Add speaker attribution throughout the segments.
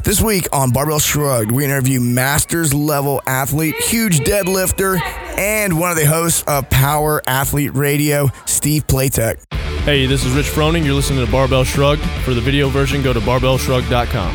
Speaker 1: This week on Barbell Shrugged, we interview Masters level athlete, huge deadlifter, and one of the hosts of Power Athlete Radio, Steve Platek.
Speaker 2: Hey, this is Rich Froning. You're listening to Barbell Shrugged. For the video version, go to barbellshrugged.com.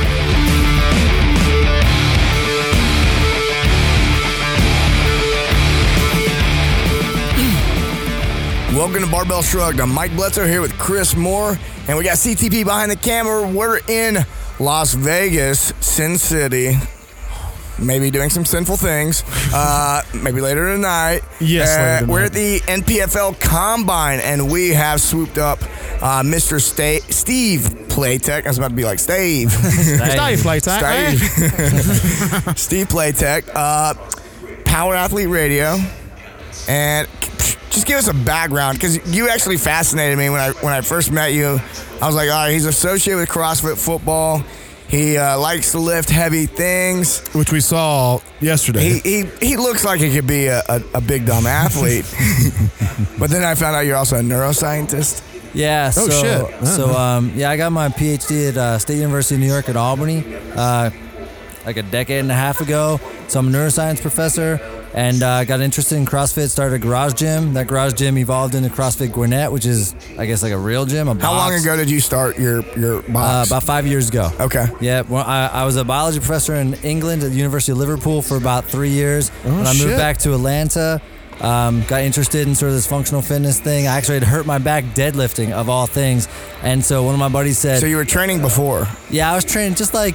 Speaker 1: Welcome to Barbell Shrugged. I'm Mike Bledsoe here with Chris Moore, and we got CTP behind the camera. We're in Las Vegas, Sin City, maybe doing some sinful things, maybe later tonight.
Speaker 3: Yes, later tonight.
Speaker 1: We're at the NPFL Combine, and we have swooped up Mr. Steve Platek. I was about to be like, Steve.
Speaker 3: Steve Platek.
Speaker 1: Steve Platek, Power Athlete Radio, and just give us a background, because you actually fascinated me when I first met you. I was like, all right, he's associated with CrossFit football. He likes to lift heavy things,
Speaker 3: which we saw yesterday.
Speaker 1: He looks like he could be a big dumb athlete. But then I found out you're also a neuroscientist.
Speaker 4: Yeah.
Speaker 3: Oh, shit.
Speaker 4: I got my PhD at State University of New York at Albany like a decade and a half ago. So I'm a neuroscience professor. And got interested in CrossFit, started a garage gym. That garage gym evolved into CrossFit Gwinnett, which is, I guess, like a real gym, a box.
Speaker 1: How long ago did you start your box?
Speaker 4: About 5 years ago.
Speaker 1: Okay.
Speaker 4: Yeah, well, I was a biology professor in England at the University of Liverpool for about 3 years. When I moved back to Atlanta, got interested in sort of this functional fitness thing. I actually had hurt my back deadlifting, of all things. And so one of my buddies said...
Speaker 1: So you were training before?
Speaker 4: Yeah, I was training just like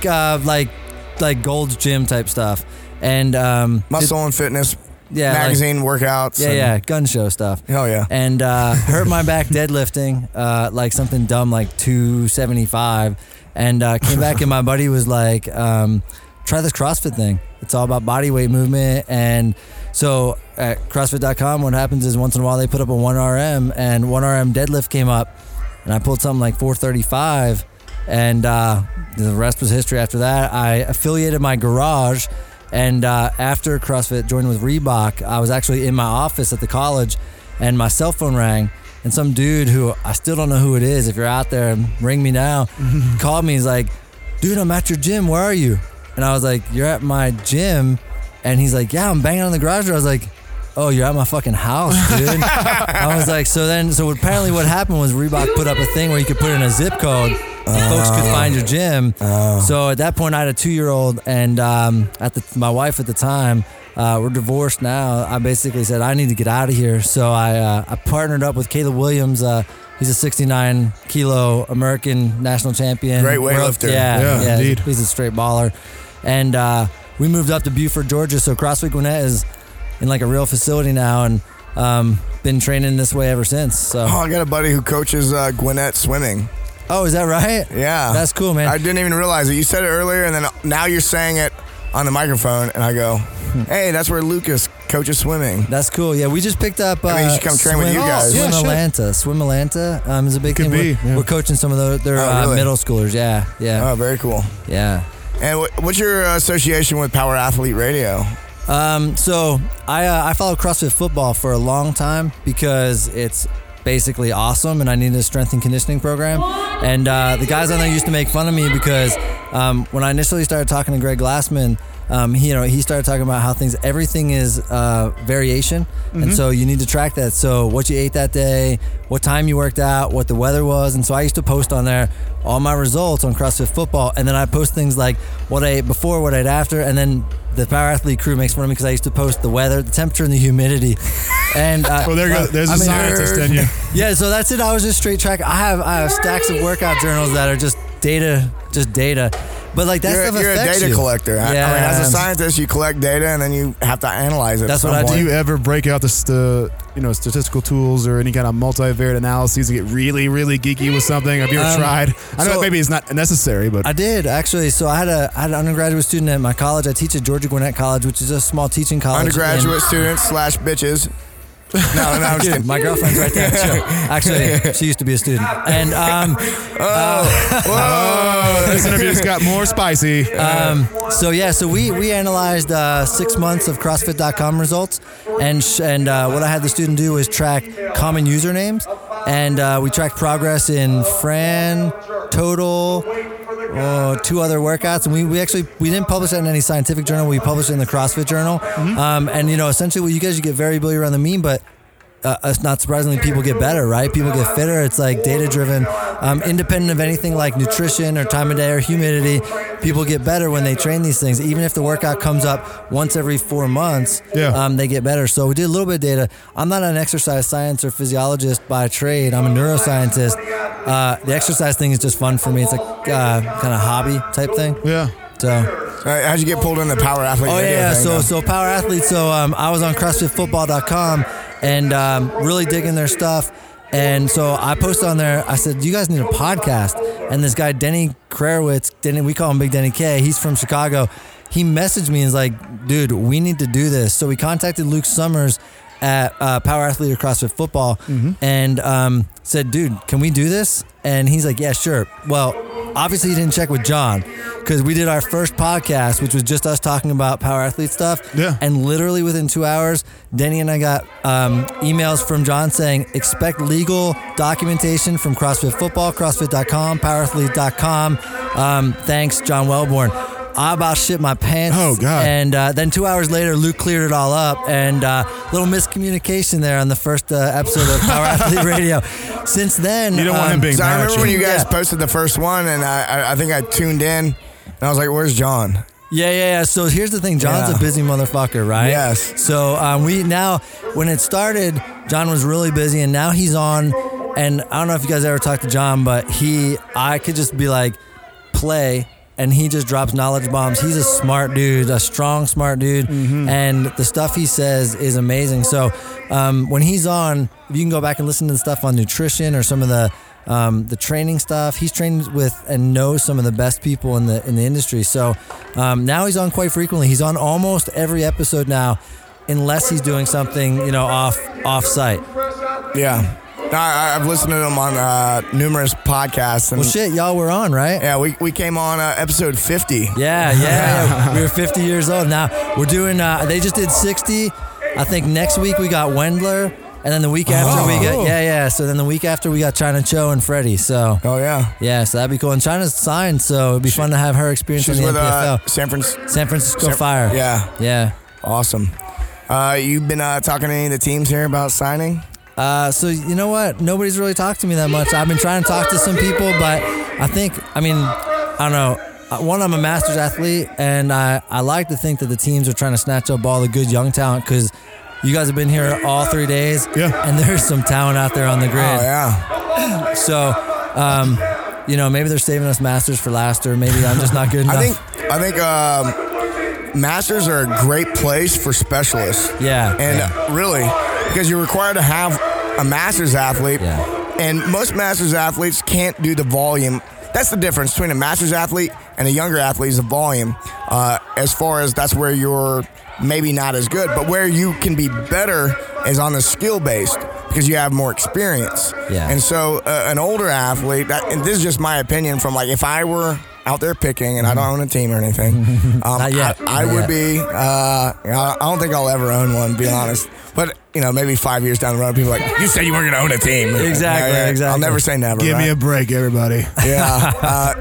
Speaker 4: Gold's Gym type stuff. And
Speaker 1: Muscle and Fitness magazine workouts.
Speaker 4: Yeah, gun show stuff.
Speaker 1: Hell yeah.
Speaker 4: And hurt my back deadlifting, like something dumb like 275. And came back and my buddy was like, try this CrossFit thing. It's all about body weight movement. And so at CrossFit.com, what happens is once in a while they put up a 1RM, and 1RM deadlift came up, and I pulled something like 435. And the rest was history after that. I affiliated my garage. And after CrossFit joined with Reebok, I was actually in my office at the college, and my cell phone rang, and some dude who I still don't know who it is. If you're out there, ring me now. Called me. He's like, dude, I'm at your gym. Where are you? And I was like, you're at my gym? And he's like, yeah, I'm banging on the garage door. I was like, oh, you're at my fucking house, dude. I was like, so apparently what happened was Reebok put up a thing where you could put in a zip code. Folks could find your gym. So at that point, I had a 2-year-old, and my wife at the time, we're divorced now. I basically said, I need to get out of here. So I partnered up with Caleb Williams. He's a 69-kilo American national champion.
Speaker 1: Great weightlifter.
Speaker 4: Yeah,
Speaker 3: indeed.
Speaker 4: He's a straight baller. And we moved up to Buford, Georgia. So CrossFit Gwinnett is in like a real facility now, and been training this way ever since. So
Speaker 1: I got a buddy who coaches Gwinnett swimming.
Speaker 4: Oh, is that right?
Speaker 1: Yeah.
Speaker 4: That's cool, man.
Speaker 1: I didn't even realize it. You said it earlier, and then now you're saying it on the microphone, and I go, hey, that's where Lucas coaches swimming.
Speaker 4: That's cool. Yeah, we just picked up
Speaker 1: he should come train with you guys.
Speaker 4: Swim Atlanta is a big thing. We're coaching some of their
Speaker 1: really?
Speaker 4: middle schoolers. Yeah.
Speaker 1: Oh, very cool.
Speaker 4: Yeah.
Speaker 1: And what's your association with Power Athlete Radio?
Speaker 4: So I followed CrossFit football for a long time because it's basically awesome, and I needed a strength and conditioning program. And the guys on there used to make fun of me because when I initially started talking to Greg Glassman, he started talking about how everything is variation, and so you need to track that. So what you ate that day, what time you worked out, what the weather was, and so I used to post on there all my results on CrossFit football, and then I post things like what I ate before, what I ate after, and then the Power Athlete crew makes fun of me because I used to post the weather, the temperature, and the humidity. And
Speaker 3: well, there you go. There's a scientist in you.
Speaker 4: Yeah, so that's it. I was just straight track. I have stacks of workout journals that are just data. But like that stuff
Speaker 1: you're a
Speaker 4: affects
Speaker 1: data
Speaker 4: you.
Speaker 1: collector.
Speaker 4: Yeah.
Speaker 1: I mean, as a scientist, you collect data and then you have to analyze it.
Speaker 4: That's what I do.
Speaker 3: Do you ever break out the statistical tools or any kind of multivariate analyses and get really, really geeky with something? Have you ever tried? I know maybe it's not necessary, but
Speaker 4: I did actually. So I had an undergraduate student at my college. I teach at Georgia Gwinnett College, which is a small teaching college.
Speaker 1: Undergraduate students / bitches. No, I'm just kidding.
Speaker 4: My girlfriend's right there. Chill. Actually, she used to be a student. And
Speaker 3: whoa, this interview's got more spicy.
Speaker 4: So we analyzed 6 months of CrossFit.com results, and what I had the student do was track common usernames, and we tracked progress in Fran, Total, 2 other workouts, and we actually didn't publish it in any scientific journal. We published it in the CrossFit Journal, and essentially, you get variability around the mean, but not surprisingly, people get better, right? People get fitter. It's like data-driven, independent of anything like nutrition or time of day or humidity. People get better when they train these things. Even if the workout comes up once every 4 months, they get better. So we did a little bit of data. I'm not an exercise science or physiologist by trade. I'm a neuroscientist. The exercise thing is just fun for me. It's a kind of hobby type thing.
Speaker 3: Yeah.
Speaker 4: So.
Speaker 1: How'd you get pulled into Power Athlete?
Speaker 4: Oh yeah, so Power Athlete. So I was on CrossFitFootball.com and really digging their stuff. And so I posted on there. I said, "You guys need a podcast." And this guy Denny Kravitz, we call him Big Denny K. He's from Chicago. He messaged me and was like, "Dude, we need to do this." So we contacted Luke Summers at Power Athlete or CrossFit Football and said, "Dude, can we do this?" And he's like, "Yeah, sure." Well, obviously he didn't check with John because we did our first podcast, which was just us talking about Power Athlete stuff.
Speaker 3: Yeah.
Speaker 4: And literally within 2 hours, Denny and I got emails from John saying, expect legal documentation from CrossFit Football, CrossFit.com, PowerAthlete.com. Thanks, John Wellborn. I about shit my pants.
Speaker 3: Oh, God.
Speaker 4: And then 2 hours later, Luke cleared it all up. And little miscommunication there on the first episode of Power Athlete Radio. Since then...
Speaker 3: You don't want him being
Speaker 1: So I remember when you guys
Speaker 4: Yeah.
Speaker 1: posted the first one, and I think I tuned in, and I was like, "Where's John?"
Speaker 4: Yeah. So here's the thing. John's
Speaker 1: Yeah.
Speaker 4: a busy motherfucker, right?
Speaker 1: Yes.
Speaker 4: So when it started, John was really busy, and now he's on. And I don't know if you guys ever talked to John, but I could just be like, play, and he just drops knowledge bombs. He's a smart dude, a strong, smart dude, and the stuff he says is amazing. So when he's on, if you can go back and listen to the stuff on nutrition or some of the training stuff. He's trained with and knows some of the best people in the industry. So now he's on quite frequently. He's on almost every episode now, unless he's doing something off site.
Speaker 1: Yeah. I've listened to him on numerous podcasts. And
Speaker 4: Well, shit, y'all were on, right?
Speaker 1: yeah, we came on episode 50.
Speaker 4: Yeah. We were 50 years old. Now we're doing. They just did 60. I think next week we got Wendler. And then the week after we got So then the week after we got China Cho and Freddie. So
Speaker 1: Oh yeah.
Speaker 4: yeah, so that'd be cool. And China's signed, so it'd be fun to have her experience in
Speaker 1: She's
Speaker 4: the
Speaker 1: with
Speaker 4: NPFL.
Speaker 1: San
Speaker 4: Francisco Fire.
Speaker 1: Yeah. Awesome. You've been talking to any of the teams here about signing?
Speaker 4: So you know what? Nobody's really talked to me that much. I've been trying to talk to some people, but I don't know. One, I'm a master's athlete, and I like to think that the teams are trying to snatch up all the good young talent because you guys have been here all 3 days, and there's some talent out there on the grid.
Speaker 1: Oh yeah.
Speaker 4: So, maybe they're saving us masters for last, or maybe I'm just not good enough.
Speaker 1: I think masters are a great place for specialists.
Speaker 4: Yeah.
Speaker 1: And really, because you're required to have a master's athlete, and most master's athletes can't do the volume. That's the difference between a master's athlete and a younger athlete is the volume. As far as that's where you're maybe not as good, but where you can be better is on the skill based because you have more experience.
Speaker 4: Yeah.
Speaker 1: And so an older athlete, and this is just my opinion from like if I were out there picking and I don't own a team or anything,
Speaker 4: Not yet.
Speaker 1: I would be, I don't think I'll ever own one, to be honest. But, maybe 5 years down the road, people are like, you said you weren't going to own a team.
Speaker 4: Exactly.
Speaker 1: I'll never say never.
Speaker 3: Give me
Speaker 1: right?
Speaker 3: a break, everybody.
Speaker 1: Yeah.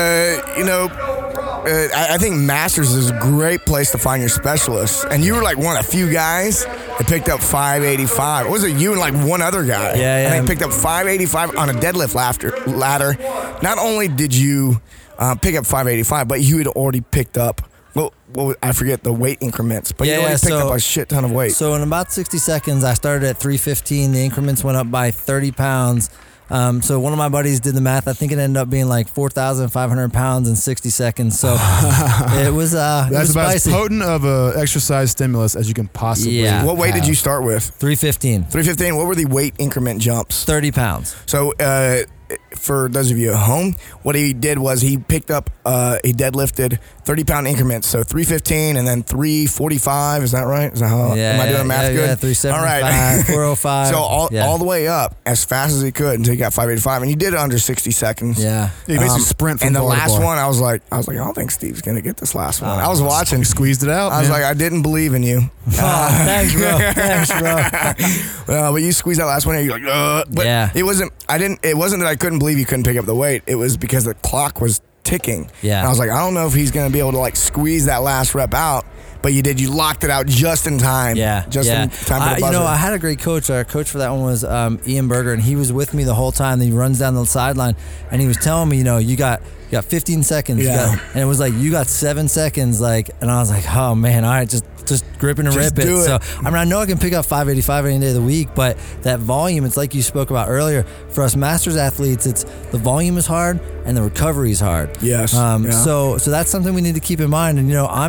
Speaker 1: I think Masters is a great place to find your specialists. And you were like one of the few guys that picked up 585. What was it? You and like one other guy.
Speaker 4: Yeah.
Speaker 1: And they picked up 585 on a deadlift ladder. Not only did you pick up 585, but you had already picked up, I forget the weight increments, but you already picked up a shit ton of weight.
Speaker 4: So in about 60 seconds, I started at 315. The increments went up by 30 pounds. So one of my buddies did the math. I think it ended up being like 4,500 pounds in 60 seconds. So it was
Speaker 3: That's about
Speaker 4: spicy.
Speaker 3: as potent of a exercise stimulus as you can possibly.
Speaker 4: Yeah.
Speaker 1: What weight did you start with?
Speaker 4: 315.
Speaker 1: 315. What were the weight increment jumps?
Speaker 4: 30 pounds.
Speaker 1: So for those of you at home, what he did was he picked up, he deadlifted 30-pound increments. So 315 and then 345. Is that right? Is that how am I doing math good?
Speaker 4: Yeah, 375,
Speaker 1: all right.
Speaker 4: 405.
Speaker 1: So all the way up as fast as he could until he got 585, and you did it under 60 seconds.
Speaker 4: Yeah.
Speaker 3: You basically sprint from
Speaker 1: And the
Speaker 3: bar to
Speaker 1: last
Speaker 3: bar.
Speaker 1: one, I was like, I don't think Steve's gonna get this last one. I was watching,
Speaker 3: Squeezed it out.
Speaker 1: I was
Speaker 3: man.
Speaker 1: like, I didn't believe in you.
Speaker 4: Thanks, bro.
Speaker 1: But you squeezed that last one, and you're like, but
Speaker 4: Yeah.
Speaker 1: it wasn't. It wasn't that I couldn't believe you couldn't pick up the weight. It was because the clock was ticking.
Speaker 4: Yeah.
Speaker 1: And I was like, I don't know if he's going to be able to like squeeze that last rep out. But you did. You locked it out just in time.
Speaker 4: Yeah,
Speaker 1: Just in time for the buzzer.
Speaker 4: You know, I had a great coach. Our coach for that one was Ian Berger, and he was with me the whole time. He runs down the sideline, and he was telling me, you know, you got 15 seconds.
Speaker 1: Yeah.
Speaker 4: And it was like, you got 7 seconds. Like, and I was like, oh man, all right, just grip and
Speaker 1: Just
Speaker 4: rip it.
Speaker 1: do it.
Speaker 4: So I mean, I know I can pick up 585 any day of the week, but that volume, it's like you spoke about earlier. For us masters athletes, it's the volume is hard and the recovery is hard.
Speaker 1: Yes.
Speaker 4: So that's something we need to keep in mind. And you know,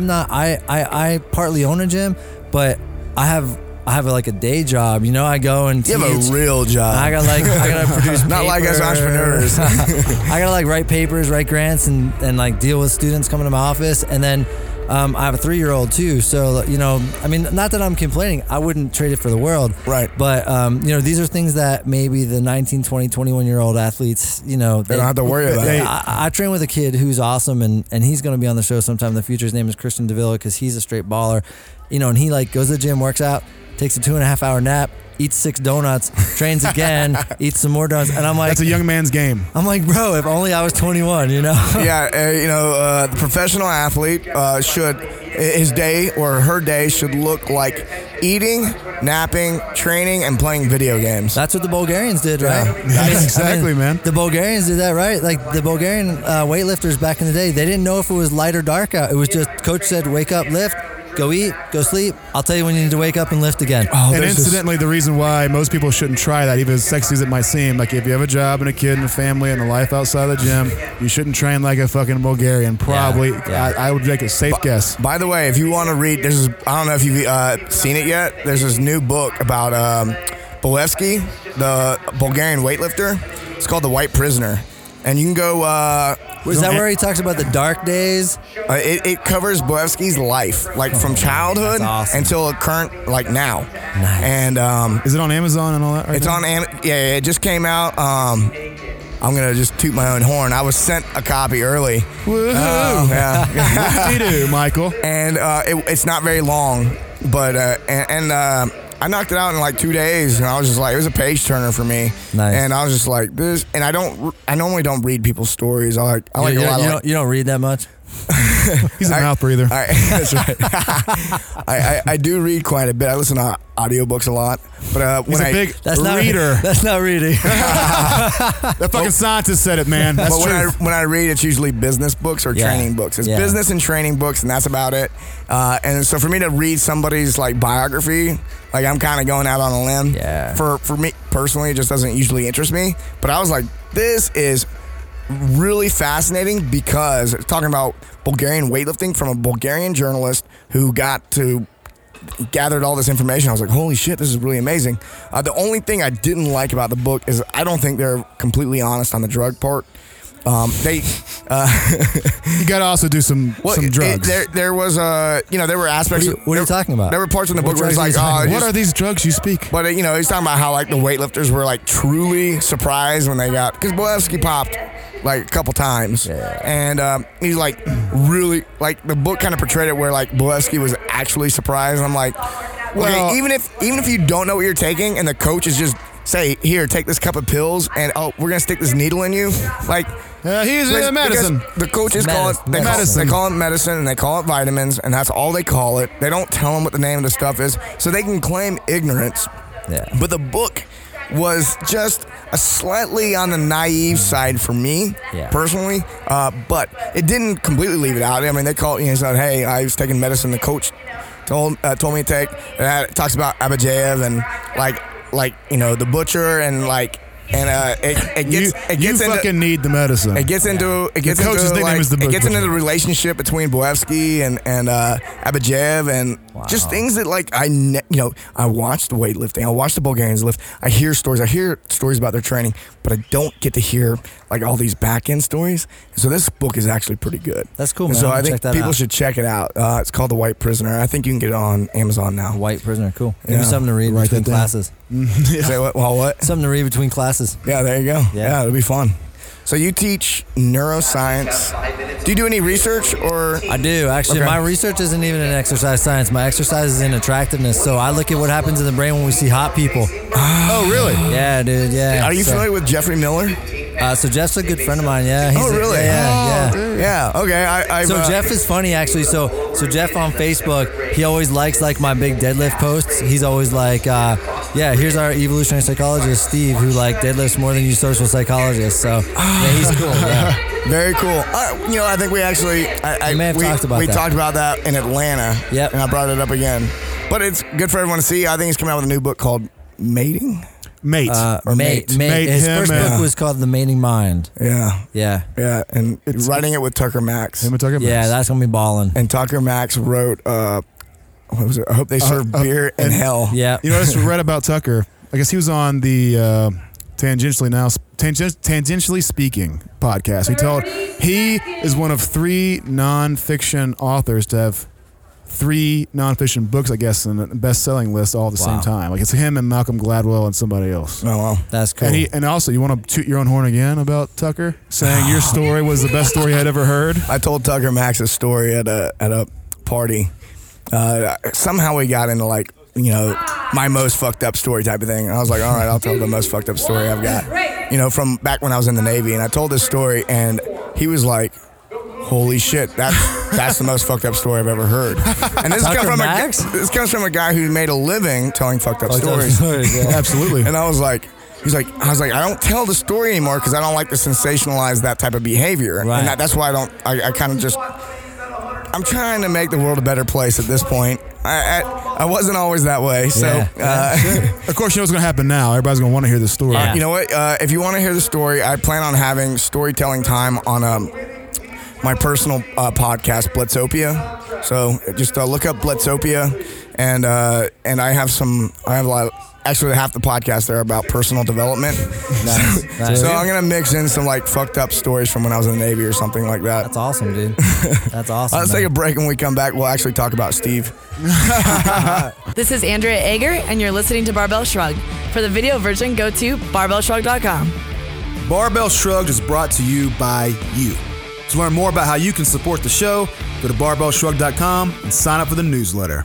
Speaker 4: I partly own a gym, but I have like a day job. You know, I go and teach.
Speaker 1: You have a real job.
Speaker 4: I gotta produce
Speaker 1: Not like us entrepreneurs.
Speaker 4: I gotta like write papers, write grants, and like deal with students coming to my office. And then I have a 3-year-old too. So, you know, I mean, not that I'm complaining. I wouldn't trade it for the world.
Speaker 1: Right.
Speaker 4: But, you know, these are things that maybe the 19, 20, 21-year-old athletes, you know.
Speaker 1: They don't have to worry about it.
Speaker 4: I train with a kid who's awesome, and he's going to be on the show sometime in the future. His name is Christian Davila because he's a straight baller. You know, and he like goes to the gym, works out, takes a 2.5-hour nap, eats 6 donuts, trains again, eats some more donuts, and I'm like,
Speaker 3: That's a young man's game.
Speaker 4: I'm like, bro, if only I was 21, you know?
Speaker 1: Yeah, you know, the professional athlete his day or her day should look like eating, napping, training, and playing video games.
Speaker 4: That's what the Bulgarians did, right?
Speaker 1: Yeah.
Speaker 3: Exactly, man.
Speaker 4: The Bulgarians did that, right? Like the Bulgarian weightlifters back in the day, they didn't know if it was light or dark out. It was just, coach said, wake up, lift, go eat, go sleep. I'll tell you when you need to wake up and lift again.
Speaker 1: Oh,
Speaker 3: And
Speaker 1: there's this-
Speaker 3: incidentally, the reason why most people shouldn't try that, even as sexy as it might seem, like if you have a job and a kid and a family and a life outside the gym, you shouldn't train like a fucking Bulgarian. Probably,
Speaker 4: Yeah.
Speaker 3: I would make a safe guess.
Speaker 1: By the way, if you want to read, I don't know if you've seen it yet. There's this new book about Bolevsky, the Bulgarian weightlifter. It's called The White Prisoner. And you can go...
Speaker 4: Is that where he talks about the dark days?
Speaker 1: It covers Bolevsky's life, like from childhood
Speaker 4: That's awesome.
Speaker 1: until current, like now.
Speaker 4: Nice.
Speaker 1: And
Speaker 3: Is it on Amazon and all that? Right
Speaker 1: it's
Speaker 3: now?
Speaker 1: on yeah, it just came out. I'm gonna just toot my own horn. I was sent a copy early.
Speaker 3: Woohoo!
Speaker 1: Yeah.
Speaker 3: Whoop-de-doo, Michael.
Speaker 1: And it's not very long, but I knocked it out in like 2 days, and I was just like, it was a page turner for me.
Speaker 4: Nice.
Speaker 1: And I was just like, this, and I normally don't read people's stories. I like a lot of.
Speaker 4: You don't read that much?
Speaker 3: He's a mouth breather.
Speaker 1: That's right. I do read quite a bit. I listen to audiobooks a lot. But
Speaker 3: He's
Speaker 1: when
Speaker 3: a big
Speaker 4: That's not
Speaker 3: reader.
Speaker 4: That's not reading.
Speaker 3: The fucking scientist said it, man. That's
Speaker 1: but
Speaker 3: true.
Speaker 1: when I read, it's usually business books or
Speaker 4: Yeah.
Speaker 1: training books. It's
Speaker 4: Yeah.
Speaker 1: business and training books, and that's about it. And so for me to read somebody's like biography, like I'm kind of going out on a limb.
Speaker 4: Yeah.
Speaker 1: For me personally, it just doesn't usually interest me. But I was like, this is really fascinating because it's talking about Bulgarian weightlifting from a Bulgarian journalist who gathered all this information. I was like, holy shit, this is really amazing. The only thing I didn't like about the book is I don't think they're completely honest on the drug part.
Speaker 3: You got to also do some drugs.
Speaker 1: There was there were aspects.
Speaker 4: What are you talking about?
Speaker 1: There were parts in the book where it's
Speaker 3: drugs
Speaker 1: like,
Speaker 3: are you talking about? What are these drugs you speak?
Speaker 1: But he's talking about how like the weightlifters were like truly surprised when they got, because Bolevsky popped like a couple times, and he's like really like the book kind of portrayed it where like Bolevsky was actually surprised. And I'm like,
Speaker 3: Well-
Speaker 1: okay, even if you don't know what you're taking and the coach is just say, here, take this cup of pills, and we're gonna stick this needle in you, like.
Speaker 3: He's
Speaker 1: Because
Speaker 3: medicine.
Speaker 1: The coaches call it
Speaker 3: Medicine.
Speaker 1: they call it medicine, and they call it vitamins, and that's all they call it. They don't tell them what the name of the stuff is, so they can claim ignorance.
Speaker 4: Yeah.
Speaker 1: But the book was just a slightly on the naive side for me, personally. But it didn't completely leave it out. I mean, they called, said, hey, I was taking medicine the coach told me to take. And it talks about Abajev and like the butcher and like. And it gets
Speaker 3: you
Speaker 1: into,
Speaker 3: fucking need the medicine.
Speaker 1: It gets into
Speaker 3: coach's nickname is the
Speaker 1: it gets into
Speaker 3: butcher.
Speaker 1: the relationship between Bolevsky and Abajev and just things that like I watch the weightlifting, I watch the Bulgarians lift, I hear stories about their training, but I don't get to hear like all these back end stories. So this book is actually pretty good.
Speaker 4: That's cool,
Speaker 1: And
Speaker 4: man.
Speaker 1: so
Speaker 4: I'm
Speaker 1: I
Speaker 4: gonna
Speaker 1: think
Speaker 4: check that
Speaker 1: people
Speaker 4: out.
Speaker 1: should check it out. It's called The White Prisoner. I think you can get it on Amazon now.
Speaker 4: White prisoner, cool. Give me
Speaker 1: Yeah.
Speaker 4: something to read
Speaker 3: Write
Speaker 4: between
Speaker 3: that down.
Speaker 4: classes.
Speaker 1: Say what? Well, what?
Speaker 4: Something to read between classes.
Speaker 1: Yeah, there you go.
Speaker 4: Yeah.
Speaker 1: Yeah, it'll be fun. So you teach neuroscience. Do you do any research or?
Speaker 4: I do, actually.
Speaker 1: Okay.
Speaker 4: My research isn't even in exercise science. My exercise is in attractiveness. So I look at what happens in the brain when we see hot people.
Speaker 3: Oh, really?
Speaker 4: Yeah, dude, yeah.
Speaker 1: Are you
Speaker 4: So-
Speaker 1: familiar with Jeffrey Miller?
Speaker 4: So Jeff's a good friend of mine. Yeah.
Speaker 1: Oh, really?
Speaker 4: Yeah.
Speaker 1: Okay.
Speaker 4: So Jeff is funny actually. So Jeff on Facebook, he always likes like my big deadlift posts. He's always like, here's our evolutionary psychologist Steve, who like deadlifts more than you social psychologists. So yeah, he's cool. Yeah.
Speaker 1: Very cool. I think we actually we talked about that in Atlanta.
Speaker 4: Yep.
Speaker 1: And I brought it up again. But it's good for everyone to see. I think he's coming out with a new book called Mating.
Speaker 3: Mate.
Speaker 4: Mate. His first book was called The Mating Mind.
Speaker 1: Yeah.
Speaker 4: Yeah.
Speaker 1: Yeah. And it's writing it with Tucker Max.
Speaker 3: Him and Tucker Max.
Speaker 4: Yeah, that's gonna be balling.
Speaker 1: And Tucker Max wrote, what was it? I hope they serve beer in hell.
Speaker 4: Yeah.
Speaker 3: You know, I just read about Tucker. I guess he was on the Tangentially Speaking podcast. He is one of 3 nonfiction authors to have 3 nonfiction books, I guess, in a best-selling list all at the same time. Like it's him and Malcolm Gladwell and somebody else.
Speaker 1: Oh wow,
Speaker 4: that's cool.
Speaker 3: And also, you want to toot your own horn again about Tucker, saying your story was the best story I'd ever heard.
Speaker 1: I told Tucker Max's story at a party. Somehow we got into like, my most fucked up story type of thing. And I was like, all right, I'll tell the most fucked up story I've got. From back when I was in the Navy. And I told this story, and he was like, holy shit, that's the most fucked up story I've ever heard. And this comes from a guy who made a living telling fucked up stories.
Speaker 3: Absolutely.
Speaker 1: And I was like, I don't tell the story anymore because I don't like to sensationalize that type of behavior.
Speaker 4: Right.
Speaker 1: And that's why I kind of just, I'm trying to make the world a better place at this point. I wasn't always that way. So,
Speaker 3: of course, you know what's going to happen now. Everybody's going to want to hear the story.
Speaker 1: You know what? If you want to hear the story, I plan on having storytelling time on my personal podcast, Blitzopia. So just look up Blitzopia, and I have a lot. Actually, half the podcast there are about personal development.
Speaker 4: Nice.
Speaker 1: So I'm gonna mix in some like fucked up stories from when I was in the Navy or something like that.
Speaker 4: That's awesome, dude. That's awesome.
Speaker 1: Let's take a break. When we come back, we'll actually talk about Steve.
Speaker 5: This is Andrea Ager, and you're listening to Barbell Shrugged. For the video version, go to barbellshrugged.com.
Speaker 6: Barbell Shrugged is brought to you by you. To learn more about how you can support the show, go to barbellshrugged.com and sign up for the newsletter.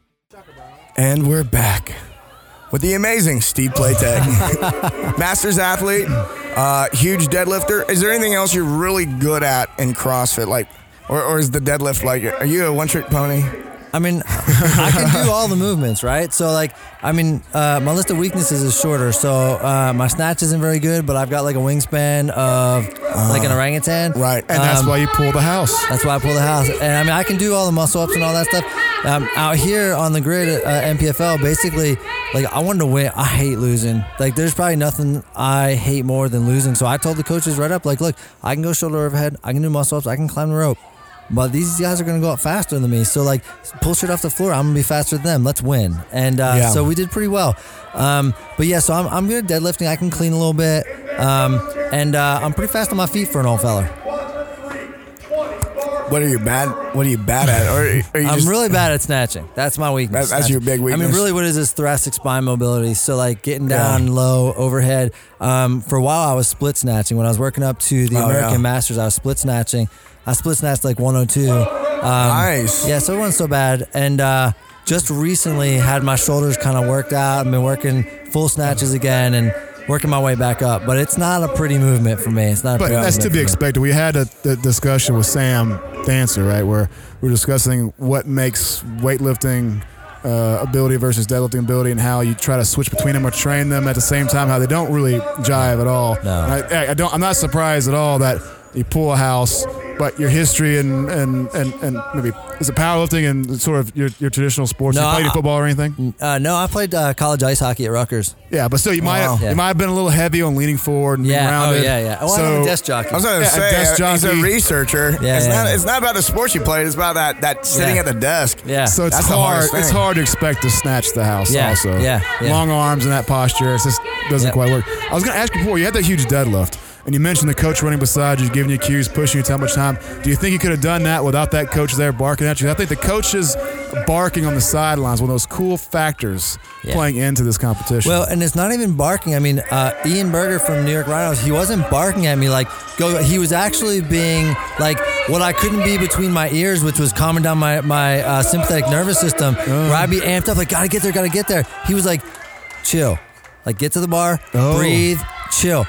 Speaker 1: And we're back with the amazing Steve Playtech. Masters athlete, huge deadlifter. Is there anything else you're really good at in CrossFit? Like, or is the deadlift like, are you a one-trick pony?
Speaker 4: I mean, I can do all the movements, right? So, my list of weaknesses is shorter. So, my snatch isn't very good, but I've got like a wingspan of like an orangutan.
Speaker 1: Right.
Speaker 3: And that's why you pull the house.
Speaker 4: That's why I pull the house. And I can do all the muscle ups and all that stuff. Out here on the grid at MPFL, basically, I wanted to win. I hate losing. There's probably nothing I hate more than losing. So I told the coaches right up, look, I can go shoulder overhead. I can do muscle ups. I can climb the rope. But these guys are going to go up faster than me. So, pull shit off the floor. I'm going to be faster than them. Let's win. And so we did pretty well. So I'm good at deadlifting. I can clean a little bit. I'm pretty fast on my feet for an old fella.
Speaker 1: What are you bad at? Or are you
Speaker 4: I'm really bad at snatching. That's my weakness.
Speaker 1: That's your big weakness.
Speaker 4: I mean, really, what is this thoracic spine mobility? So, getting down low, overhead. For a while, I was split snatching. When I was working up to the American Masters, I was split snatching. I split snatched 102.
Speaker 1: Nice.
Speaker 4: Yeah, so it wasn't so bad. And just recently had my shoulders kind of worked out. I've been working full snatches again and working my way back up. But it's not a pretty movement for me. It's not.
Speaker 3: But that's to be expected. We had a discussion with Sam Dancer, right, where we were discussing what makes weightlifting ability versus deadlifting ability and how you try to switch between them or train them at the same time, how they don't really jive at all.
Speaker 4: No.
Speaker 3: I'm not surprised at all that you pull a house, but your history and maybe is it powerlifting and sort of your traditional sports?
Speaker 4: No,
Speaker 3: you played football or anything?
Speaker 4: No, I played college ice hockey at Rutgers.
Speaker 3: Yeah, but still, you might have been a little heavy on leaning forward and being rounded.
Speaker 4: Well, I'm a desk jockey.
Speaker 1: I was going to say, he's a researcher. It's not about the sports you played. It's about that sitting at the desk.
Speaker 4: Yeah.
Speaker 3: So it's hard. It's hard to expect to snatch the house. Also.
Speaker 4: Yeah.
Speaker 3: Long arms and that posture. It just doesn't quite work. I was going to ask you before. You had that huge deadlift. And you mentioned the coach running beside you, giving you cues, pushing you to how much time. Do you think you could have done that without that coach there barking at you? I think the coaches barking on the sidelines, one of those cool factors playing into this competition.
Speaker 4: Well, and it's not even barking. I mean, Ian Berger from New York Rhinos, he wasn't barking at me go. He was actually being what I couldn't be between my ears, which was calming down my sympathetic nervous system, where I'd be amped up, gotta get there. He was chill. Get to the bar, breathe, chill.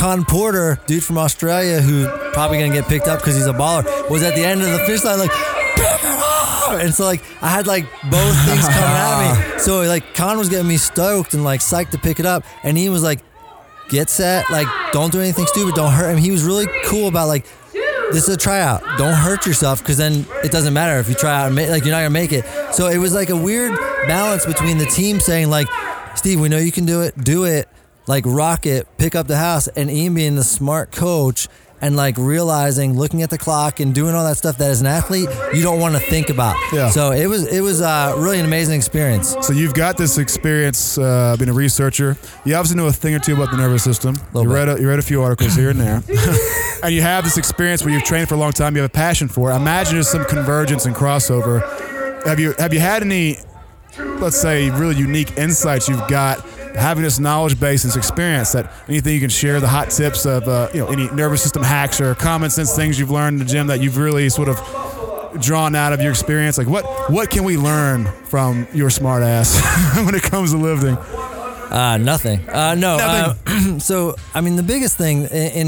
Speaker 4: Con Porter, dude from Australia, who probably gonna get picked up because he's a baller, was at the end of the finish line like, pick it up! And so like I had like both things coming at me. So like Con was getting me stoked and like psyched to pick it up, and he was like, get set, like don't do anything stupid, don't hurt him. He was really cool about like, this is a tryout. Don't hurt yourself, because then it doesn't matter if you try out and like you're not gonna make it. So it was like a weird balance between the team saying like, Steve, we know you can do it, like rock it, pick up the house, and Ian being the smart coach and like realizing, looking at the clock and doing all that stuff that as an athlete you don't want to think about.
Speaker 3: Yeah.
Speaker 4: So it was really an amazing experience.
Speaker 3: So you've got this experience being a researcher. You obviously know a thing or two about the nervous system. You read a few articles here and there. And you have this experience where you've trained for a long time. You have a passion for it. I imagine there's some convergence and crossover. Have you had any, let's say, really unique insights you've got having this knowledge base and this experience, that anything you can share, the hot tips of any nervous system hacks or common sense things you've learned in the gym that you've really sort of drawn out of your experience? Like what can we learn from your smart ass when it comes to lifting?
Speaker 4: Nothing. So I mean, the biggest thing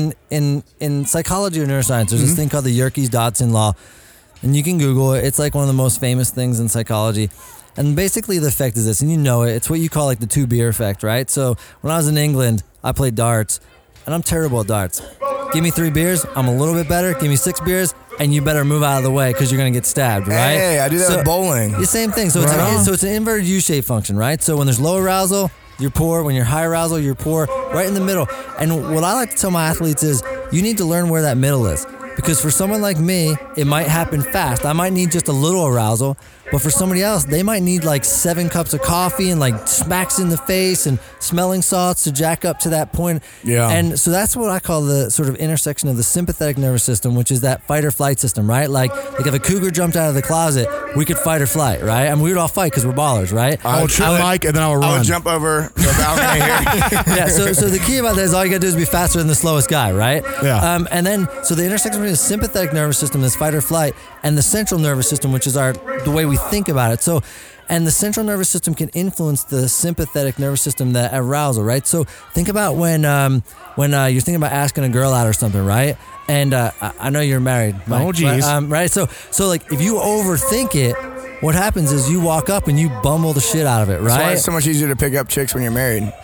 Speaker 4: in psychology or neuroscience, there's this thing called the Yerkes-Dodson law, and you can Google it. It's like one of the most famous things in psychology. And basically the effect is this, and you know it. It's what you call like the 2-beer effect, right? So when I was in England, I played darts, and I'm terrible at darts. Give me 3 beers, I'm a little bit better. Give me 6 beers, and you better move out of the way because you're going to get stabbed, right?
Speaker 1: Hey, I do that with bowling.
Speaker 4: The same thing. So it's an inverted U-shaped function, right? So when there's low arousal, you're poor. When you're high arousal, you're poor. Right in the middle. And what I like to tell my athletes is you need to learn where that middle is. Because for someone like me, it might happen fast. I might need just a little arousal. But for somebody else, they might need like 7 cups of coffee and like smacks in the face and smelling salts to jack up to that point.
Speaker 1: Yeah.
Speaker 4: And so that's what I call the sort of intersection of the sympathetic nervous system, which is that fight or flight system, right? Like if a cougar jumped out of the closet, we could fight or flight, right? I mean, we would all fight because we're ballers, right?
Speaker 3: I'll trip Mike and then I'll run.
Speaker 1: I would jump over the balcony here.
Speaker 4: Yeah, so the key about that is all you gotta do is be faster than the slowest guy, right?
Speaker 3: Yeah.
Speaker 4: And then, so the intersection between the sympathetic nervous system, this fight or flight, and the central nervous system, which is the way we think about it. So, and the central nervous system can influence the sympathetic nervous system, the arousal, right? So think about when you're thinking about asking a girl out or something, right? And I know you're married, Mike,
Speaker 3: oh geez,
Speaker 4: right? So like if you overthink it, what happens is you walk up and you bumble the shit out of it, right?
Speaker 1: That's why it's so much easier to pick up chicks when you're married.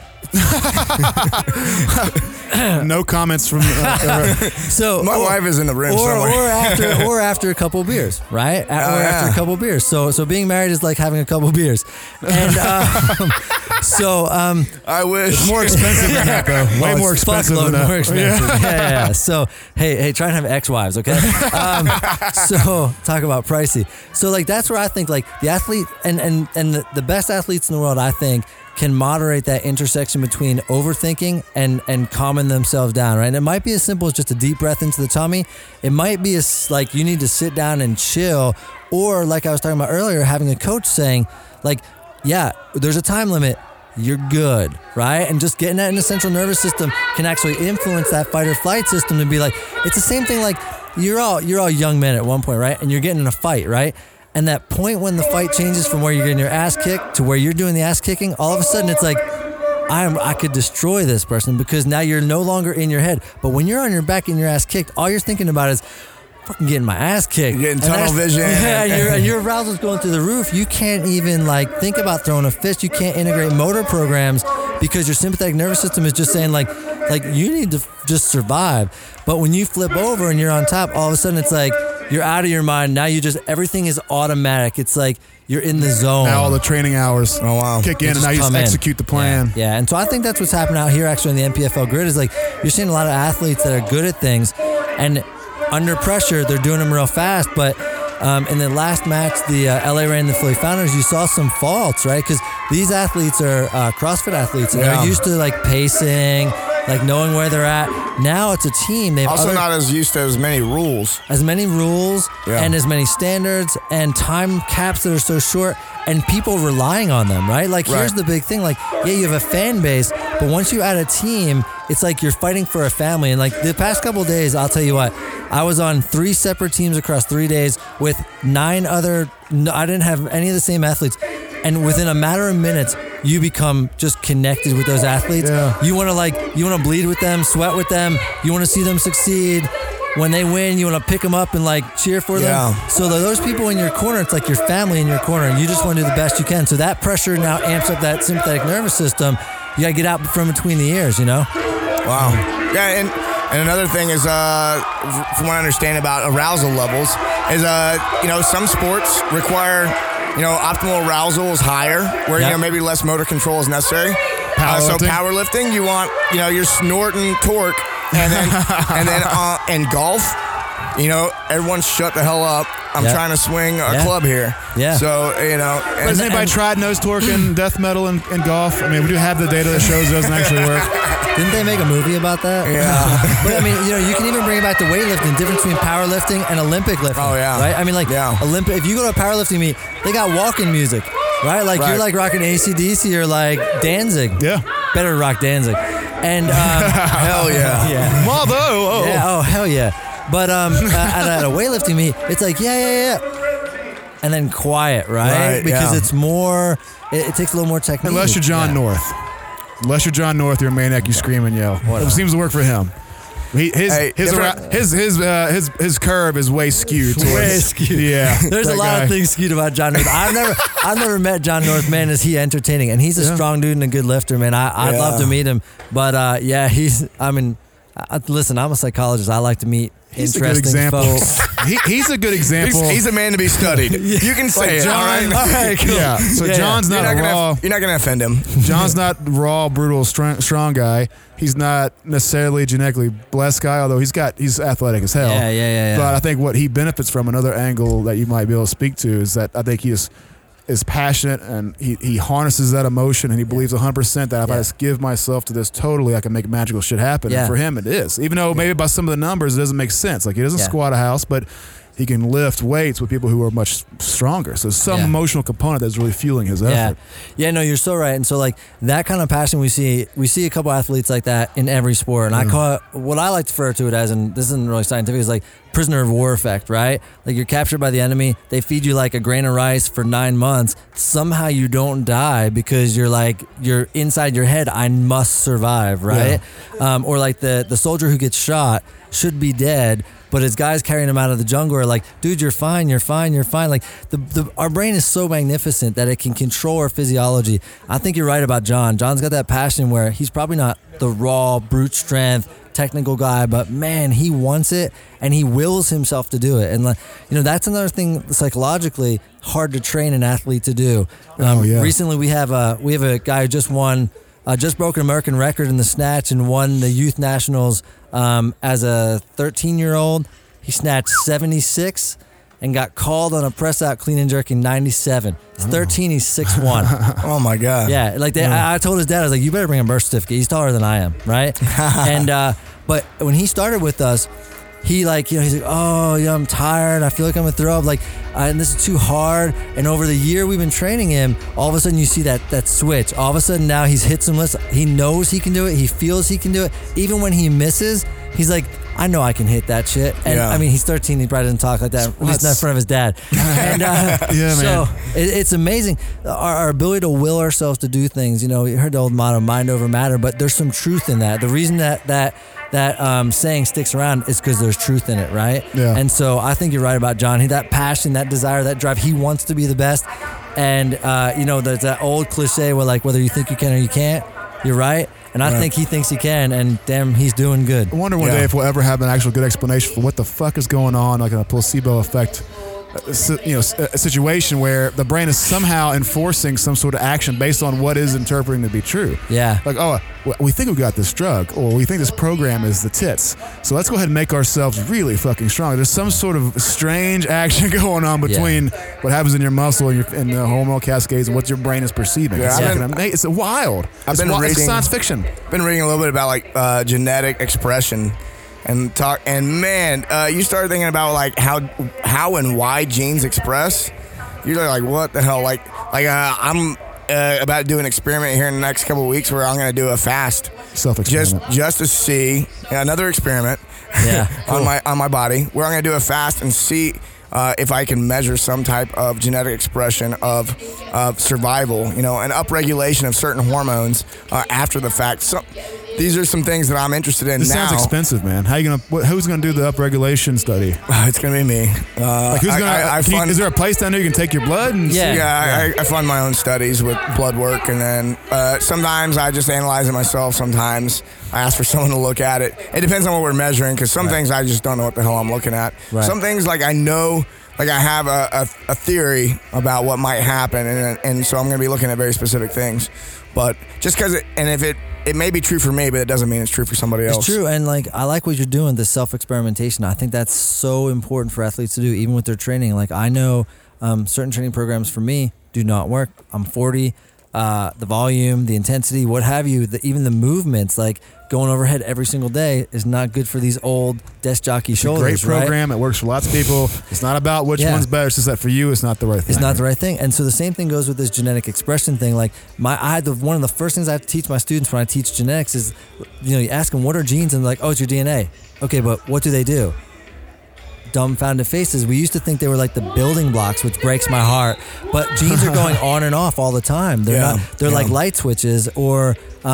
Speaker 3: No comments from
Speaker 4: so
Speaker 1: my wife is in the room somewhere.
Speaker 4: or after a couple beers, right? After a couple beers. So being married is like having a couple beers, and
Speaker 1: I wish
Speaker 3: it's more expensive than that though. Way more expensive than that.
Speaker 4: More expensive. Yeah. So hey, try and have ex-wives, okay? So talk about pricey. So like that's where I think like the athlete and the best athletes in the world, I think, can moderate that intersection between overthinking and calming themselves down, right? And it might be as simple as just a deep breath into the tummy. It might be as like you need to sit down and chill, or like I was talking about earlier, having a coach saying like, yeah, there's a time limit. You're good, right? And just getting that in the central nervous system can actually influence that fight or flight system to be like, it's the same thing like you're all young men at one point, right? And you're getting in a fight, right? And that point when the fight changes from where you're getting your ass kicked to where you're doing the ass kicking, all of a sudden it's like, I could destroy this person, because now you're no longer in your head. But when you're on your back and your ass kicked, all you're thinking about is fucking getting my ass kicked.
Speaker 1: You're getting tunnel vision.
Speaker 4: Yeah, and your arousal's going through the roof. You can't even like think about throwing a fist. You can't integrate motor programs because your sympathetic nervous system is just saying like you need to just survive. But when you flip over and you're on top, all of a sudden it's like you're out of your mind. Now everything is automatic. It's like you're in the zone.
Speaker 3: Now all the training hours kick in, and now you just execute the plan.
Speaker 4: Yeah, and so I think that's what's happening out here actually in the NPFL grid is like you're seeing a lot of athletes that are good at things, and under pressure they're doing them real fast. But in the last match, the LA Ray and the Philly Founders, you saw some faults, right? Because these athletes are CrossFit athletes, and they're used to like pacing, like knowing where they're at. Now it's a team. They've
Speaker 1: also not as used to as many rules.
Speaker 4: And as many standards and time caps that are so short, and people relying on them, right? Like here's the big thing. Like, yeah, you have a fan base, but once you add a team, it's like you're fighting for a family. And like the past couple of days, I'll tell you what, I was on 3 separate teams across 3 days with 9 other, I didn't have any of the same athletes. And within a matter of minutes, you become just connected with those athletes.
Speaker 3: Yeah.
Speaker 4: You want to bleed with them, sweat with them. You want to see them succeed. When they win, you want to pick them up and like cheer for them.
Speaker 1: Yeah.
Speaker 4: So those people in your corner, it's like your family in your corner, and you just want to do the best you can. So that pressure now amps up that sympathetic nervous system. You got to get out from between the ears, you know?
Speaker 1: Wow. Yeah, and another thing is, from what I understand about arousal levels, is some sports require optimal arousal is higher, where
Speaker 4: Yep.
Speaker 1: maybe less motor control is necessary. So powerlifting, you want you're snorting torque, and then in golf, everyone shut the hell up. I'm
Speaker 4: Yep.
Speaker 1: trying to swing a
Speaker 4: Yeah.
Speaker 1: club here.
Speaker 4: Yeah.
Speaker 1: So
Speaker 3: Has anybody tried nose torque in death metal and golf? I mean, we do have the data that shows it doesn't actually work.
Speaker 4: Didn't they make a movie about that?
Speaker 1: Yeah.
Speaker 4: But I mean, you can even bring it back to weightlifting, difference between powerlifting and Olympic lifting.
Speaker 1: Oh, yeah.
Speaker 4: Right? I mean,
Speaker 1: Yeah.
Speaker 4: if you go to a powerlifting meet, they got walking music, right? Like
Speaker 1: Right.
Speaker 4: you're like rocking AC/DC or like Danzig.
Speaker 3: Yeah.
Speaker 4: Better rock Danzig. And
Speaker 1: hell yeah.
Speaker 4: yeah.
Speaker 3: Mother,
Speaker 4: Yeah, oh hell yeah. But at a weightlifting meet, it's like yeah, and then quiet, right?
Speaker 1: Right,
Speaker 4: Because
Speaker 1: yeah.
Speaker 4: it's more. It takes a little more technique.
Speaker 3: Unless you're John
Speaker 4: Yeah.
Speaker 3: North. Unless you're John North, you're a maniac. You scream and yell. It seems to work for him. His curve is way skewed.
Speaker 4: Way skewed.
Speaker 3: Yeah.
Speaker 4: There's a
Speaker 3: that
Speaker 4: lot
Speaker 3: guy.
Speaker 4: of things skewed about John North. I've never met John North. Man, is he entertaining? And he's a strong dude and a good lifter, man. I'd
Speaker 1: Yeah.
Speaker 4: love to meet him. But listen, I'm a psychologist. I like to meet
Speaker 3: He's a good
Speaker 4: interesting
Speaker 3: example.
Speaker 4: folks.
Speaker 3: He's a good example.
Speaker 1: He's a man to be studied. You can say it.
Speaker 3: John.
Speaker 1: All right?
Speaker 4: cool.
Speaker 3: Yeah. So
Speaker 4: Yeah,
Speaker 3: John's
Speaker 1: You're
Speaker 3: not
Speaker 1: not
Speaker 3: a raw.
Speaker 1: gonna offend him.
Speaker 3: John's not raw, brutal, strong guy. He's not necessarily genetically blessed guy, although he's athletic as hell.
Speaker 4: Yeah.
Speaker 3: But I think what he benefits from, another angle that you might be able to speak to, is that I think he is passionate, and he harnesses that emotion, and he believes 100% that if I just give myself to this totally, I can make magical shit happen.
Speaker 4: Yeah.
Speaker 3: And for him, it is. Even though maybe by some of the numbers, it doesn't make sense. Like, he doesn't squat a house, but he can lift weights with people who are much stronger. So some emotional component that's really fueling his effort.
Speaker 4: Yeah, no, you're so right. And so like that kind of passion we see a couple athletes like that in every sport. And I call it, what I like to refer to it as, and this isn't really scientific, is like prisoner of war effect, right? Like you're captured by the enemy, they feed you like a grain of rice for 9 months. Somehow you don't die because you're inside your head, I must survive, right? Or like the soldier who gets shot should be dead, but his guys carrying him out of the jungle are like, dude, you're fine. Like our brain is so magnificent that it can control our physiology. I think you're right about John. John's got that passion where he's probably not the raw brute strength technical guy, but man, he wants it and he wills himself to do it. And that's another thing psychologically hard to train an athlete to do. Recently we have a guy who just broke an American record in the snatch and won the youth nationals as a 13-year-old. He snatched 76 and got called on a press out clean and jerk in 97. He's 13, he's 6'1".
Speaker 1: Oh my God.
Speaker 4: Yeah, like I told his dad, I was like, you better bring a birth certificate. He's taller than I am, right? And but when he started with us, he's like, oh, yeah, I'm tired. I feel like I'm gonna throw up. Like, and this is too hard. And over the year we've been training him, all of a sudden you see that switch. All of a sudden now he's hit some lists. He knows he can do it. He feels he can do it. Even when he misses, he's like, I know I can hit that shit. And I mean, he's 13. He probably doesn't talk like that, at least not in front of his dad. And so it's amazing our ability to will ourselves to do things. You heard the old motto, mind over matter, but there's some truth in that. The reason that saying sticks around is because there's truth in it, right?
Speaker 3: Yeah.
Speaker 4: And so I think you're right about John. That passion, that desire, that drive, he wants to be the best. And, there's that old cliche where like, whether you think you can or you can't, you're right. And I think he thinks he can, and damn, he's doing good.
Speaker 3: I wonder one day if we'll ever have an actual good explanation for what the fuck is going on, like a placebo effect, a situation where the brain is somehow enforcing some sort of action based on what is interpreting to be true.
Speaker 4: Yeah.
Speaker 3: Like, oh, we think we got this drug, or we think this program is the tits. So let's go ahead and make ourselves really fucking strong. There's some sort of strange action going on between what happens in your muscle and the hormonal cascades and what your brain is perceiving. It's wild. It's science fiction.
Speaker 1: I've been reading a little bit about like genetic expression. And man, you start thinking about like how and why genes express. You're like, what the hell? I'm about to do an experiment here in the next couple of weeks where I'm going to do a fast,
Speaker 3: self-experiment,
Speaker 1: just to see another experiment
Speaker 4: cool.
Speaker 1: on my body where I'm going to do a fast and see if I can measure some type of genetic expression of survival, and upregulation of certain hormones after the fact. So these are some things that I'm interested in
Speaker 3: This
Speaker 1: now.
Speaker 3: sounds expensive, man. Who's gonna do the upregulation study?
Speaker 1: It's gonna be me.
Speaker 3: Like who's gonna? Is there a place down there you can take your blood and
Speaker 4: Yeah.
Speaker 3: see?
Speaker 1: Yeah, I fund my own studies with blood work, and then sometimes I just analyze it myself. Sometimes I ask for someone to look at it. It depends on what we're measuring, because some things I just don't know what the hell I'm looking at.
Speaker 4: Right.
Speaker 1: Some things like I know, like I have a theory about what might happen, and so I'm going to be looking at very specific things. But just because it may be true for me, but it doesn't mean it's true for somebody else.
Speaker 4: It's true, and I like what you're doing, the self-experimentation. I think that's so important for athletes to do, even with their training. Like I know certain training programs for me do not work. I'm 40. The volume, the intensity, what have you, even the movements, like going overhead every single day is not good for these old desk jockey shoulders.
Speaker 3: Great program.
Speaker 4: Right?
Speaker 3: It works for lots of people. It's not about which one's better. It's just that for you, it's not the right thing.
Speaker 4: It's not the right thing. And so the same thing goes with this genetic expression thing. Like one of the first things I have to teach my students when I teach genetics is, you ask them what are genes, and they're like, oh, it's your DNA. Okay, but what do they do? Dumbfounded faces. We used to think they were like the building blocks, which breaks my heart. But genes are going on and off all the time. They're not. They're like light switches, or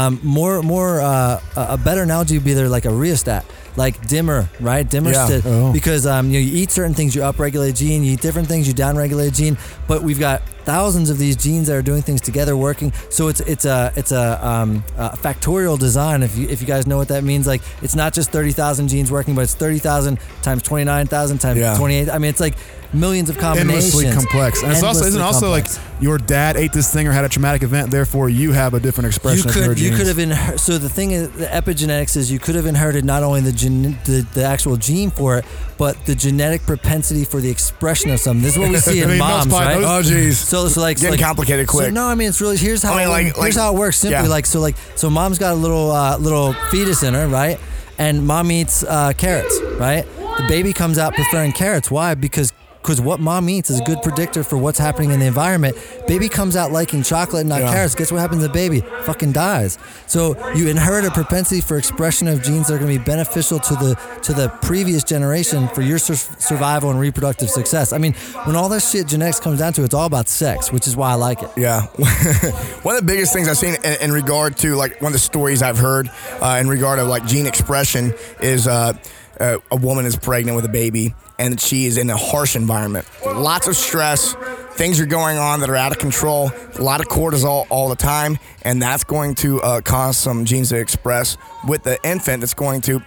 Speaker 4: a better analogy would be they're like a rheostat, like dimmer, right? Dimmer because you eat certain things, you upregulate a gene. You eat different things, you downregulate a gene. But we've got thousands of these genes that are doing things together, working. So it's a factorial design. If you guys know what that means, like it's not just 30,000 genes working, but it's 30,000 times 29,000 times 28. I mean, it's like millions of combinations.
Speaker 3: Endlessly complex. And isn't also like your dad ate this thing or had a traumatic event, therefore you have a different expression of your genes.
Speaker 4: You could have so the thing is, the epigenetics is you could have inherited not only the actual gene for it, but the genetic propensity for the expression of something. This is what we see in moms, right?
Speaker 1: Oh, geez.
Speaker 4: So like
Speaker 1: getting complicated quick.
Speaker 4: So no, I mean it's really here's how it works simply. So mom's got a little fetus in her, right? And mom eats carrots, right? The baby comes out preferring carrots. Why? Because what mom eats is a good predictor for what's happening in the environment. Baby comes out liking chocolate and not carrots. Guess what happens to the baby? Fucking dies. So you inherit a propensity for expression of genes that are going to be beneficial to the previous generation for your survival and reproductive success. I mean, when all this shit genetics comes down to, it's all about sex, which is why I like it.
Speaker 1: Yeah. One of the biggest things I've seen in regard to, like, one of the stories I've heard in regard of, like, gene expression is a woman is pregnant with a baby, and she is in a harsh environment. Lots of stress. Things are going on that are out of control. A lot of cortisol all the time, and that's going to cause some genes to express with the infant. It's going to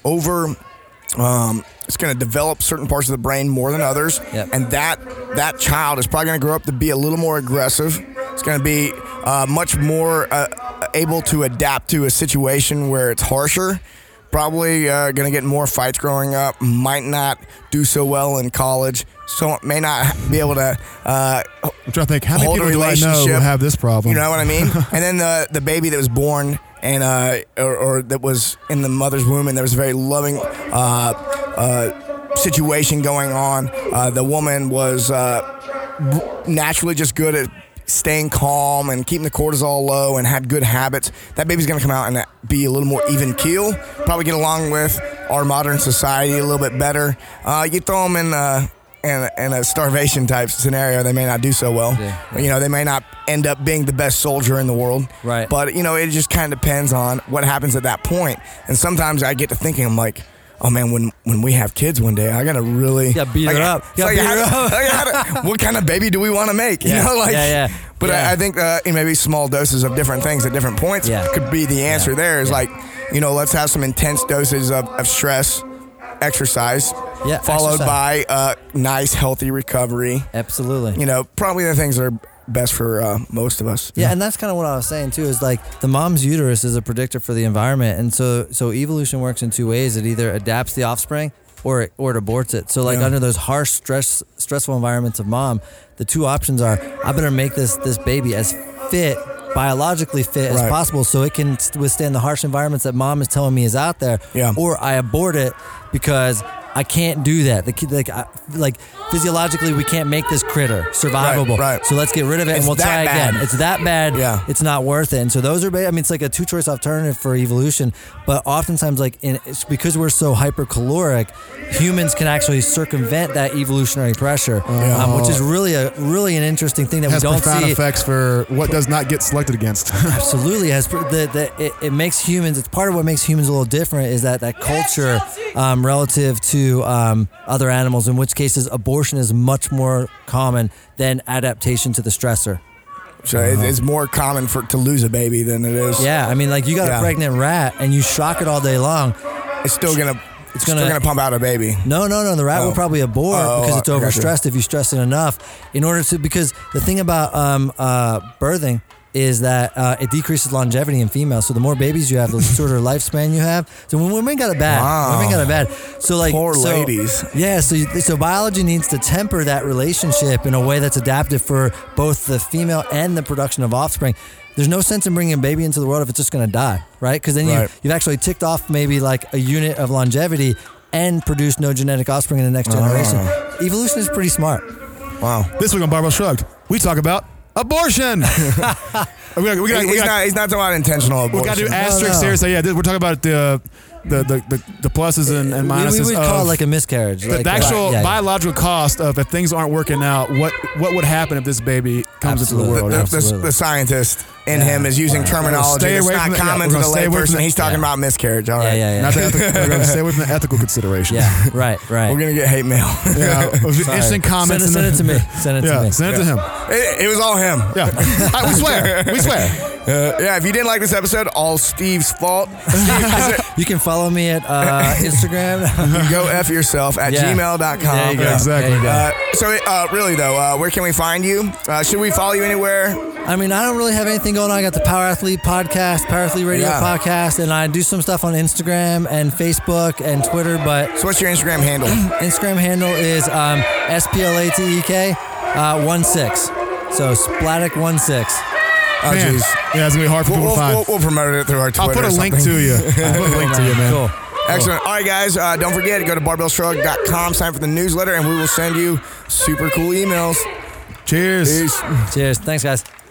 Speaker 1: it's going to develop certain parts of the brain more than others, and that child is probably going to grow up to be a little more aggressive. It's going to be much more able to adapt to a situation where it's harsher. Probably going to get more fights growing up, might not do so well in college, so may not be able to
Speaker 3: I'm trying to think, how many
Speaker 1: hold
Speaker 3: people
Speaker 1: a
Speaker 3: do I know
Speaker 1: relationship.
Speaker 3: who have this problem?
Speaker 1: You know what I mean? And then the baby that was born and or that was in the mother's womb, and there was a very loving situation going on. The woman was naturally just good at staying calm and keeping the cortisol low and had good habits. That baby's going to come out and be a little more even keel, probably get along with our modern society a little bit better. You throw them in a starvation type scenario, they may not do so well. Yeah. They may not end up being the best soldier in the world.
Speaker 4: Right.
Speaker 1: But, it just kind of depends on what happens at that point. And sometimes I get to thinking, I'm like, oh man, when we have kids one day, I gotta really
Speaker 4: beat her up.
Speaker 1: What kind of baby do we want to make? But I think maybe small doses of different things at different points could be the answer. There is let's have some intense doses of stress, exercise, followed by nice healthy recovery.
Speaker 4: Absolutely.
Speaker 1: Probably the things that are best for most of us.
Speaker 4: Yeah, and that's kind of what I was saying too, is like the mom's uterus is a predictor for the environment, and so evolution works in two ways. It either adapts the offspring or it aborts it. So under those harsh stressful environments of mom, the two options are, I better make this baby as biologically fit as possible so it can withstand the harsh environments that mom is telling me is out there, or I abort it because I can't do that. Like physiologically, we can't make this critter survivable.
Speaker 1: Right.
Speaker 4: So let's get rid of it, and we'll try again. It's that bad.
Speaker 1: Yeah.
Speaker 4: It's not worth it. And so those are. I mean, it's like a two-choice alternative for evolution. But oftentimes, it's because we're so hypercaloric, humans can actually circumvent that evolutionary pressure, which is really an interesting thing that
Speaker 3: has
Speaker 4: we don't
Speaker 3: profound
Speaker 4: see.
Speaker 3: effects for what does not get selected against.
Speaker 4: Absolutely has. It makes humans. It's part of what makes humans a little different. Is that culture relative to other animals, in which cases abortion is much more common than adaptation to the stressor.
Speaker 1: So it's more common to lose a baby than it is.
Speaker 4: Yeah, I mean, like you got a pregnant rat and you shock it all day long.
Speaker 1: It's still gonna pump out a baby.
Speaker 4: No. The rat will probably abort because it's overstressed if you stress it enough. Because the thing about birthing is that it decreases longevity in females. So the more babies you have, the shorter lifespan you have. So when women got it bad.
Speaker 1: Wow.
Speaker 4: Women got it bad. So
Speaker 1: Poor ladies.
Speaker 4: Yeah. So biology needs to temper that relationship in a way that's adaptive for both the female and the production of offspring. There's no sense in bringing a baby into the world if it's just going to die, right? Because then you've actually ticked off maybe like a unit of longevity and produced no genetic offspring in the next generation. Evolution is pretty smart.
Speaker 1: Wow.
Speaker 3: This week on Barbell Shrugged, we talk about abortion.
Speaker 1: He's not talking about intentional abortion.
Speaker 3: We got to do asterisks here. So we're talking about the pluses and minuses.
Speaker 4: We would call it like a miscarriage.
Speaker 3: The actual biological cost of if things aren't working out, what would happen if this baby comes into the world?
Speaker 1: The scientist in him is using terminology that's not common to the layperson. He's talking about miscarriage. All right.
Speaker 4: Yeah.
Speaker 3: Not the we're going to stay away from the ethical considerations.
Speaker 4: Yeah, right.
Speaker 1: We're going to get hate mail.
Speaker 3: Interesting comments.
Speaker 4: Send it to me. Send it to me.
Speaker 3: Send it to him.
Speaker 1: It was all him.
Speaker 3: Yeah. We swear.
Speaker 1: If you didn't like this episode, all Steve's fault.
Speaker 4: You can follow me at Instagram.
Speaker 1: Go F yourself at gmail.com.
Speaker 4: There you go.
Speaker 3: Exactly.
Speaker 1: Really though, where can we find you? Should we follow you anywhere?
Speaker 4: I mean, I don't really have anything going on. I got the Power Athlete podcast, Power Athlete Radio podcast, and I do some stuff on Instagram and Facebook and Twitter. But
Speaker 1: so what's your Instagram handle?
Speaker 4: Instagram handle is SPLATEK 16. So Splatic16.
Speaker 1: Oh, jeez.
Speaker 3: Yeah, it's going to be hard for people to find.
Speaker 1: We'll promote it through our Twitter.
Speaker 3: I'll put a link to you. Man.
Speaker 4: Cool.
Speaker 1: Excellent. All right, guys. Don't forget, go to barbellshrug.com, sign up for the newsletter, and we will send you super cool emails.
Speaker 3: Cheers.
Speaker 1: Peace.
Speaker 4: Cheers. Thanks, guys.